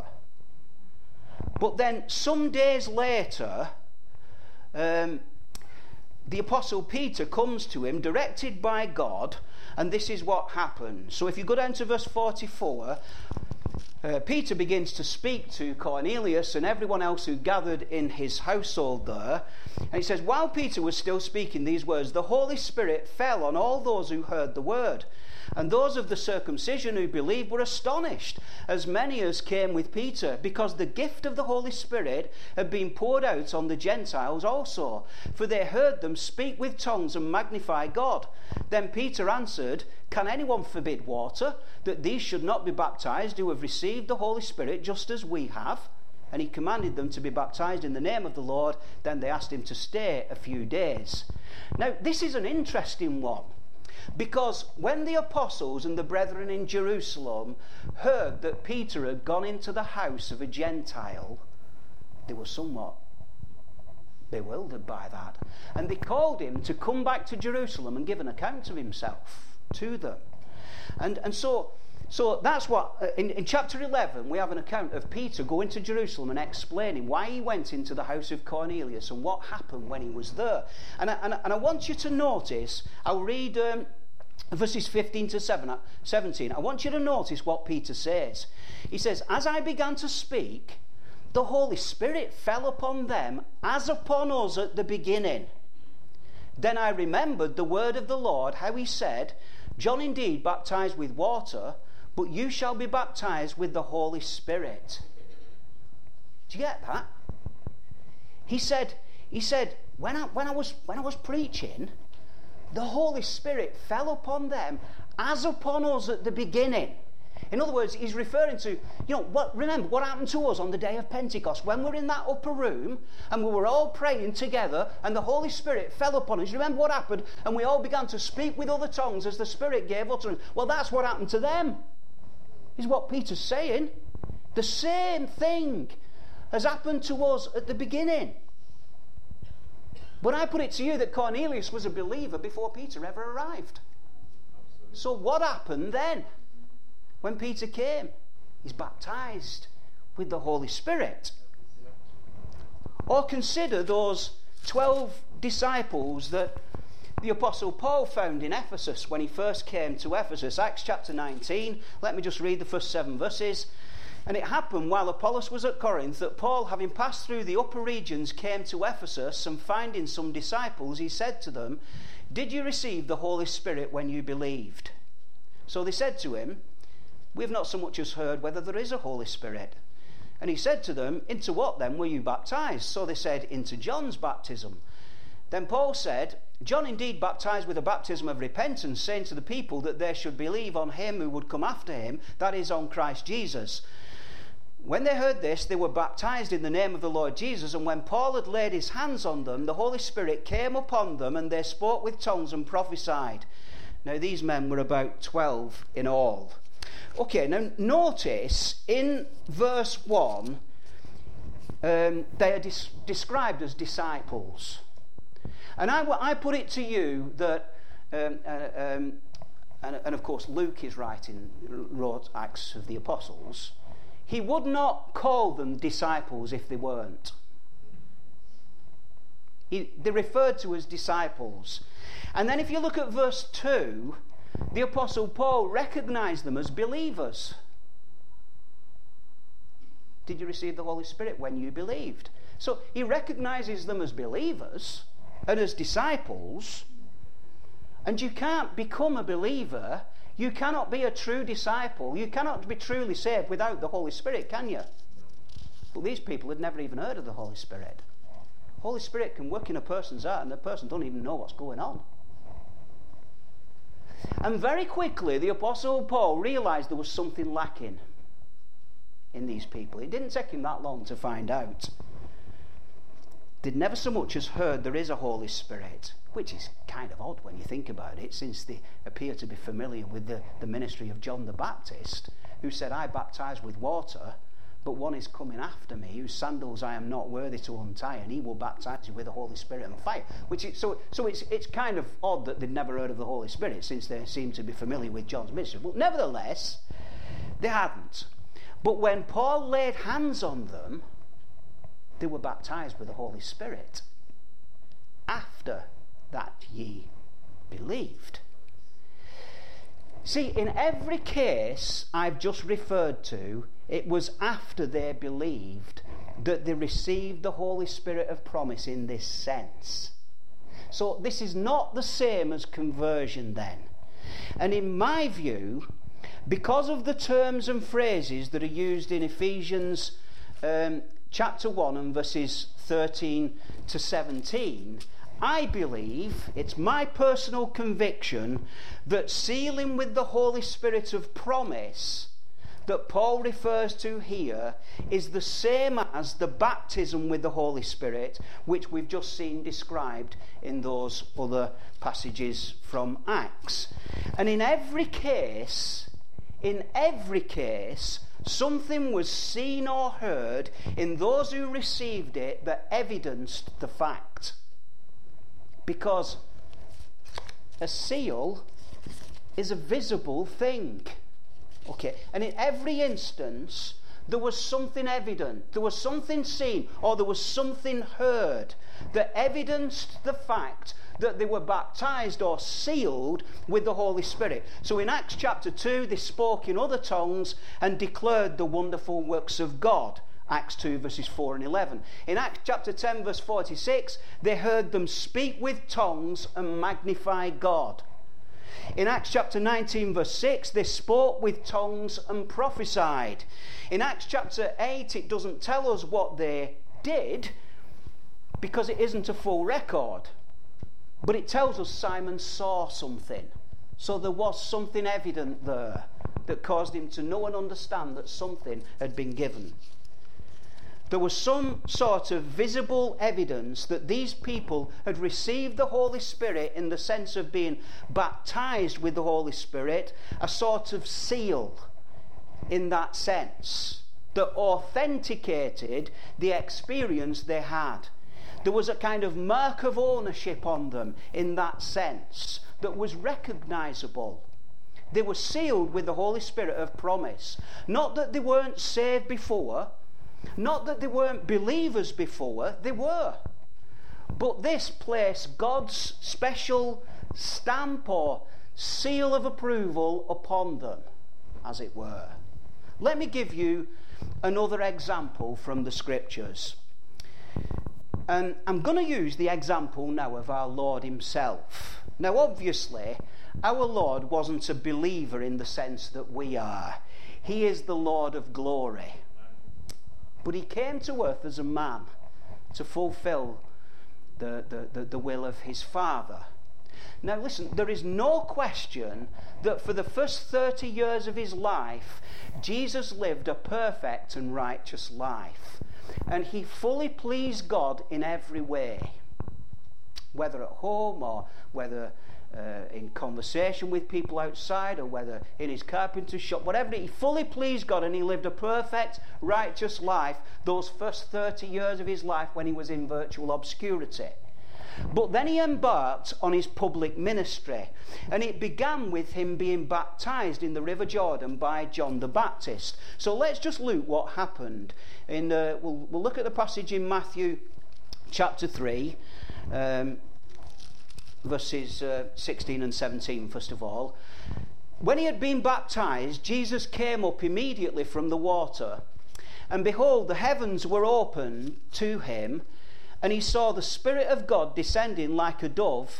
But then some days later, the Apostle Peter comes to him, directed by God, and this is what happens. So if you go down to verse 44, Peter begins to speak to Cornelius and everyone else who gathered in his household there. And he says, While Peter was still speaking these words, the Holy Spirit fell on all those who heard the word. And those of the circumcision who believed were astonished, as many as came with Peter, because the gift of the Holy Spirit had been poured out on the Gentiles also. For they heard them speak with tongues and magnify God. Then Peter answered, Can anyone forbid water, that these should not be baptized who have received the Holy Spirit just as we have? And he commanded them to be baptized in the name of the Lord. Then they asked him to stay a few days. Now, this is an interesting one. Because when the apostles and the brethren in Jerusalem heard that Peter had gone into the house of a Gentile, they were somewhat bewildered by that. And they called him to come back to Jerusalem and give an account of himself to them. And so that's what, in chapter 11, we have an account of Peter going to Jerusalem and explaining why he went into the house of Cornelius and what happened when he was there. And I want you to notice, I'll read verses 15 to 17. I want you to notice what Peter says. He says, As I began to speak, the Holy Spirit fell upon them as upon us at the beginning. Then I remembered the word of the Lord, how he said, John indeed baptized with water, but you shall be baptized with the Holy Spirit. Do you get that? He said, when I was preaching, the Holy Spirit fell upon them as upon us at the beginning. In other words, he's referring to, remember what happened to us on the day of Pentecost when we were in that upper room and we were all praying together and the Holy Spirit fell upon us. You remember what happened? And we all began to speak with other tongues as the Spirit gave utterance. Well, that's what happened to them, is what Peter's saying. The same thing has happened to us at the beginning. But I put it to you that Cornelius was a believer before Peter ever arrived. So what happened then? When Peter came, he's baptized with the Holy Spirit. Or consider those 12 disciples that the Apostle Paul found in Ephesus when he first came to Ephesus. Acts chapter 19. Let me just read the first 7 verses. And it happened while Apollos was at Corinth that Paul, having passed through the upper regions, came to Ephesus, and finding some disciples, he said to them, Did you receive the Holy Spirit when you believed? So they said to him, We have not so much as heard whether there is a Holy Spirit. And he said to them, Into what then were you baptized? So they said, Into John's baptism. Then Paul said, John indeed baptized with a baptism of repentance, saying to the people that they should believe on him who would come after him, that is, on Christ Jesus. When they heard this, they were baptized in the name of the Lord Jesus, and when Paul had laid his hands on them, the Holy Spirit came upon them, and they spoke with tongues and prophesied. Now these men were about 12 in all. Okay, now notice in verse 1, they are described as disciples. And I put it to you that, and of course Luke is wrote Acts of the Apostles. He would not call them disciples if they weren't. They're referred to as disciples. And then if you look at verse 2, the Apostle Paul recognized them as believers. Did you receive the Holy Spirit when you believed? So he recognizes them as believers and as disciples. And you can't become a believer, you cannot be a true disciple, you cannot be truly saved without the Holy Spirit, can you? But these people had never even heard of the Holy Spirit. Holy Spirit can work in a person's heart and the person don't even know what's going on. And very quickly the Apostle Paul realised there was something lacking in these people. It didn't take him that long to find out. They'd never so much as heard there is a Holy Spirit, which is kind of odd when you think about it, since they appear to be familiar with the ministry of John the Baptist, who said, I baptize with water, but one is coming after me, whose sandals I am not worthy to untie, and he will baptize you with the Holy Spirit and fire. So it's kind of odd that they'd never heard of the Holy Spirit, since they seem to be familiar with John's ministry. But nevertheless, they hadn't. But when Paul laid hands on them, they were baptized with the Holy Spirit. After that ye believed. See, in every case I've just referred to, it was after they believed that they received the Holy Spirit of promise in this sense. So this is not the same as conversion then. And in my view, because of the terms and phrases that are used in Ephesians chapter 1 and verses 13 to 17, I believe, it's my personal conviction, that sealing with the Holy Spirit of promise that Paul refers to here is the same as the baptism with the Holy Spirit, which we've just seen described in those other passages from Acts. And in every case, something was seen or heard in those who received it that evidenced the fact. Because a seal is a visible thing. Okay, and in every instance, there was something evident, there was something seen, or there was something heard that evidenced the fact that they were baptized or sealed with the Holy Spirit. So in Acts chapter 2, they spoke in other tongues and declared the wonderful works of God. Acts 2 verses 4 and 11. In Acts chapter 10 verse 46, they heard them speak with tongues and magnify God. In Acts chapter 19 verse 6, they spoke with tongues and prophesied. In Acts chapter 8, it doesn't tell us what they did because it isn't a full record. But it tells us Simon saw something. So there was something evident there that caused him to know and understand that something had been given. There was some sort of visible evidence that these people had received the Holy Spirit in the sense of being baptized with the Holy Spirit, a sort of seal in that sense that authenticated the experience they had. There was a kind of mark of ownership on them in that sense that was recognizable. They were sealed with the Holy Spirit of promise. Not that they weren't saved before, not that they weren't believers before, they were. But this placed God's special stamp or seal of approval upon them, as it were. Let me give you another example from the Scriptures. And I'm going to use the example now of our Lord himself. Now, obviously, our Lord wasn't a believer in the sense that we are. He is the Lord of glory. But he came to earth as a man to fulfill the will of his Father. Now listen, there is no question that for the first 30 years of his life, Jesus lived a perfect and righteous life. And he fully pleased God in every way. Whether at home or whether in conversation with people outside or whether in his carpenter's shop, whatever, he fully pleased God and he lived a perfect, righteous life those first 30 years of his life when he was in virtual obscurity. But then he embarked on his public ministry, and it began with him being baptized in the River Jordan by John the Baptist. So let's just look what happened. We'll look at the passage in Matthew chapter 3, verses 16 and 17 first of all. When he had been baptized, Jesus came up immediately from the water, and behold, the heavens were opened to him, and he saw the Spirit of God descending like a dove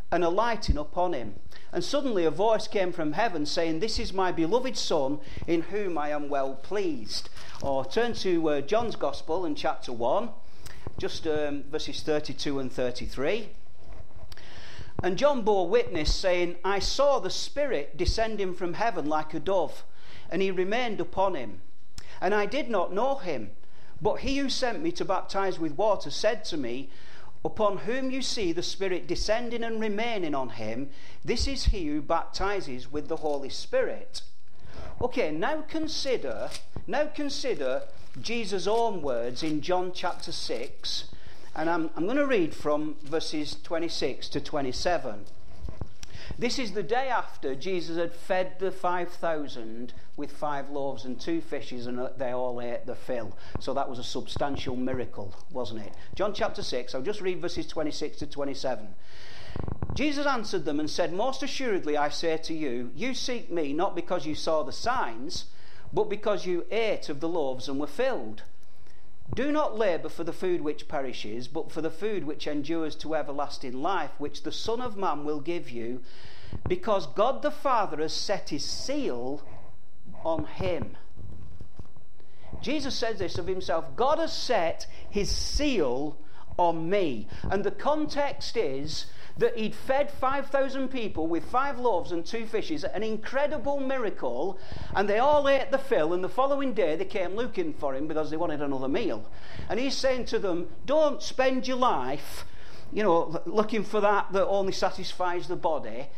and alighting upon him. And suddenly a voice came from heaven saying, "This is my beloved Son, in whom I am well pleased." Or turn to John's Gospel in chapter 1, just verses 32 and 33. "And John bore witness, saying, I saw the Spirit descending from heaven like a dove, and he remained upon him. And I did not know him, but he who sent me to baptize with water said to me, Upon whom you see the Spirit descending and remaining on him, this is he who baptizes with the Holy Spirit." Okay, now consider Jesus' own words in John chapter 6, and I'm going to read from verses 26 to 27. This is the day after Jesus had fed the 5,000 with 5 loaves and 2 fishes, and they all ate the fill. So that was a substantial miracle, wasn't it? John chapter 6, I'll just read verses 26 to 27. "Jesus answered them and said, Most assuredly I say to you, you seek me not because you saw the signs, but because you ate of the loaves and were filled. Do not labour for the food which perishes, but for the food which endures to everlasting life, which the Son of Man will give you, because God the Father has set his seal on him." Jesus says this of himself: God has set his seal on me. And the context is that he'd fed 5,000 people with 5 loaves and 2 fishes, an incredible miracle, and they all ate the fill, and the following day they came looking for him because they wanted another meal. And he's saying to them, don't spend your life, looking for that only satisfies the body.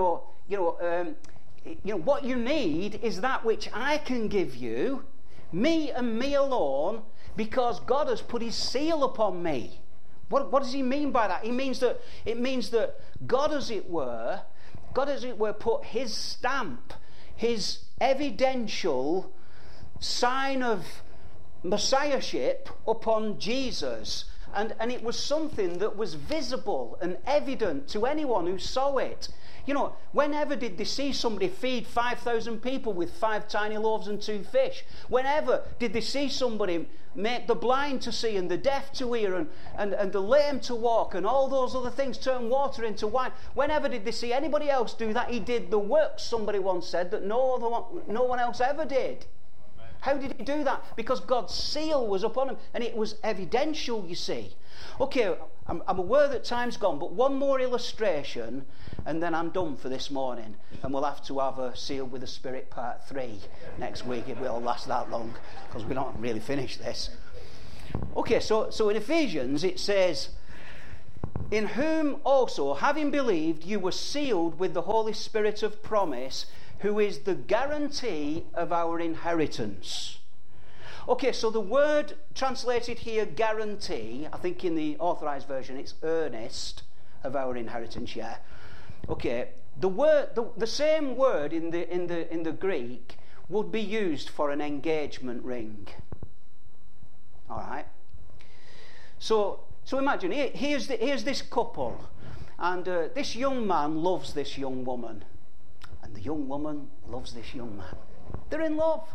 What you need is that which I can give you, me and me alone, because God has put his seal upon me. What does he mean by that? It means that God, as it were, put his stamp, his evidential sign of messiahship upon Jesus. And it was something that was visible and evident to anyone who saw it. Whenever did they see somebody feed 5,000 people with 5 tiny loaves and 2 fish? Whenever did they see somebody make the blind to see and the deaf to hear and the lame to walk and all those other things, turn water into wine? Whenever did they see anybody else do that? He did the works, somebody once said, that no one else ever did. How did he do that? Because God's seal was upon him, and it was evidential, you see. Okay, I'm aware that time's gone, but one more illustration, and then I'm done for this morning. And we'll have to have a Sealed with the Spirit part 3 next week, if it'll last that long, because we don't really finish this. Okay, so in Ephesians it says, "In whom also, having believed, you were sealed with the Holy Spirit of promise, who is the guarantee of our inheritance." Okay, so the word translated here, guarantee, I think in the Authorized Version it's earnest of our inheritance, yeah. Okay, the same word in the Greek would be used for an engagement ring. All right. So imagine, here's this couple, and this young man loves this young woman. And the young woman loves this young man. They're in love.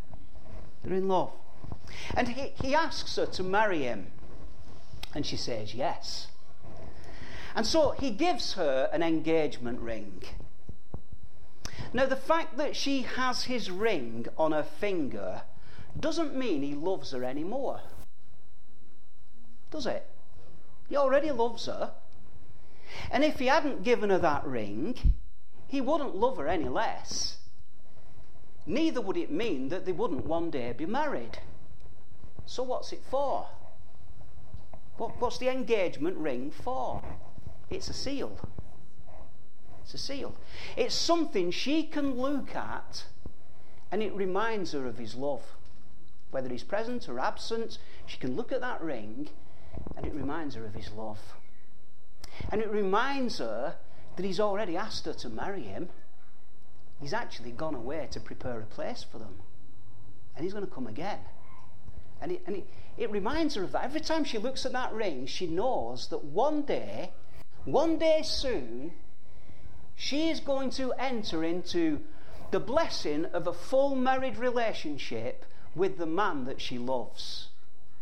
And he asks her to marry him. And she says yes. And so he gives her an engagement ring. Now, the fact that she has his ring on her finger doesn't mean he loves her anymore. Does it? He already loves her. And if he hadn't given her that ring, he wouldn't love her any less. Neither would it mean that they wouldn't one day be married. So what's it for? What's the engagement ring for? It's a seal. It's a seal. It's something she can look at, and it reminds her of his love. Whether he's present or absent, she can look at that ring, and it reminds her of his love. And it reminds her that he's already asked her to marry him. He's actually gone away to prepare a place for them. And he's going to come again. And it reminds her of that. Every time she looks at that ring, she knows that one day soon, she is going to enter into the blessing of a full married relationship with the man that she loves.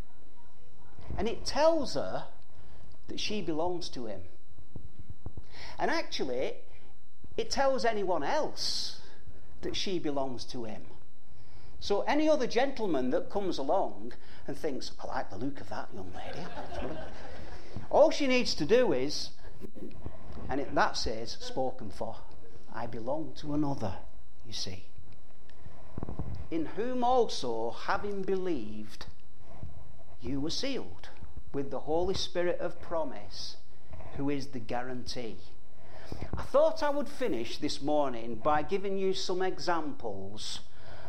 And it tells her that she belongs to him. And actually, it tells anyone else that she belongs to him. So any other gentleman that comes along and thinks, I like the look of that young lady, all she needs to do is, and that says, spoken for. I belong to another, you see. In whom also, having believed, you were sealed with the Holy Spirit of promise, who is the guarantee. I thought I would finish this morning by giving you some examples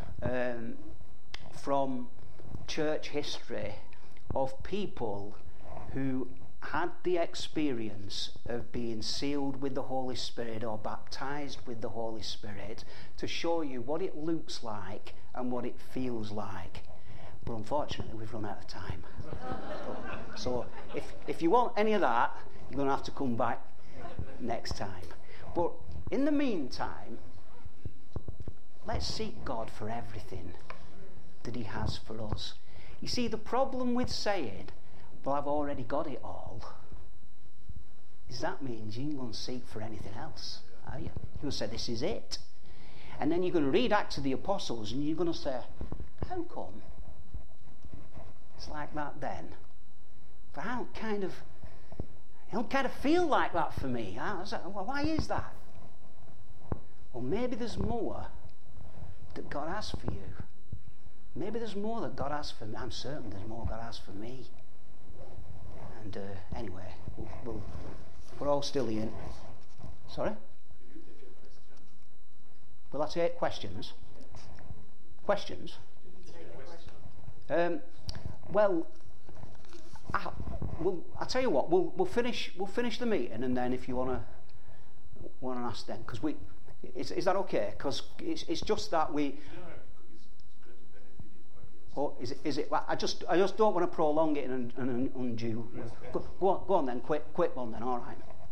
from church history of people who had the experience of being sealed with the Holy Spirit or baptized with the Holy Spirit, to show you what it looks like and what it feels like. But unfortunately, we've run out of time. So if you want any of that, you're going to have to come back next time. But in the meantime, let's seek God for everything that he has for us. You see, the problem with saying, well, I've already got it all, is that means you ain't going to seek for anything else, are you? You'll say, this is it. And then you're going to read Acts of the Apostles and you're going to say, how come it's like that then? But I don't kind of feel like that for me. Well, why is that? Well, maybe there's more that God has for you. Maybe there's more that God has for me. I'm certain there's more God has for me. And anyway, we're all still in. Sorry? Will I take questions? Questions? Well, I'll tell you what. We'll finish the meeting, and then if you want to ask them, because is that okay? Because it's just that we. Or is it? I just don't want to prolong it and undue. Go on then, quick one then. All right.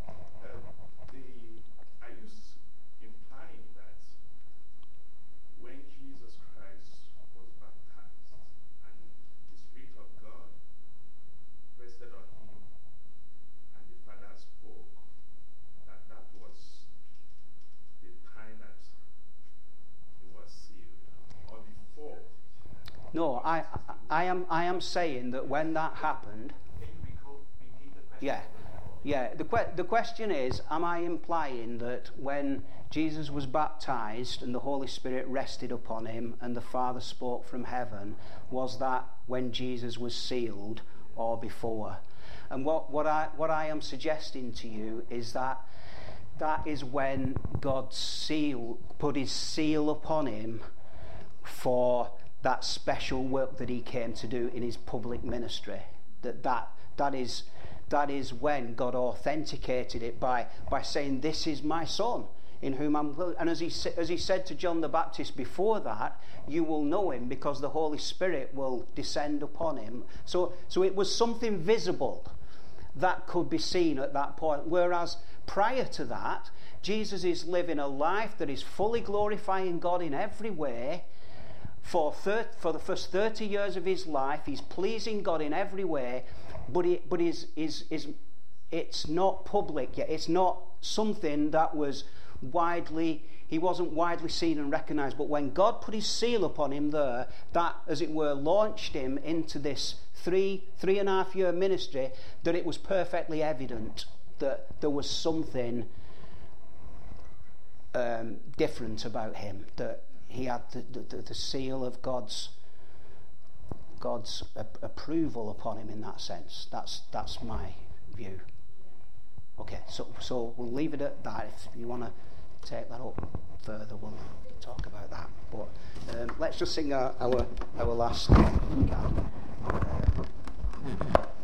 Are you implying that when Jesus Christ was baptized and the Spirit of God rested on him and the Father spoke, that was the time that he was sealed, or before? No, I am saying that when that happened. Yeah. The question is, am I implying that when Jesus was baptized and the Holy Spirit rested upon him and the Father spoke from heaven, was that when Jesus was sealed or before? And what I am suggesting to you is that is when God put his seal upon him for that special work that he came to do in his public ministry. That is when God authenticated it by saying, this is my son in whom I'm well. And as he said to John the Baptist before that, you will know him because the Holy Spirit will descend upon him. So it was something visible that could be seen at that point, whereas prior to that, Jesus is living a life that is fully glorifying God in every way. For the first 30 years of his life, he's pleasing God in every way, but it's not public yet. It's not something that he wasn't widely seen and recognised. But when God put his seal upon him there, that, as it were, launched him into this 3.5 year ministry, that it was perfectly evident that there was something different about him, that he had the seal of God's approval upon him in that sense. That's my view. Okay, so we'll leave it at that. If you want to take that up further, we'll talk about that. But let's just sing our last.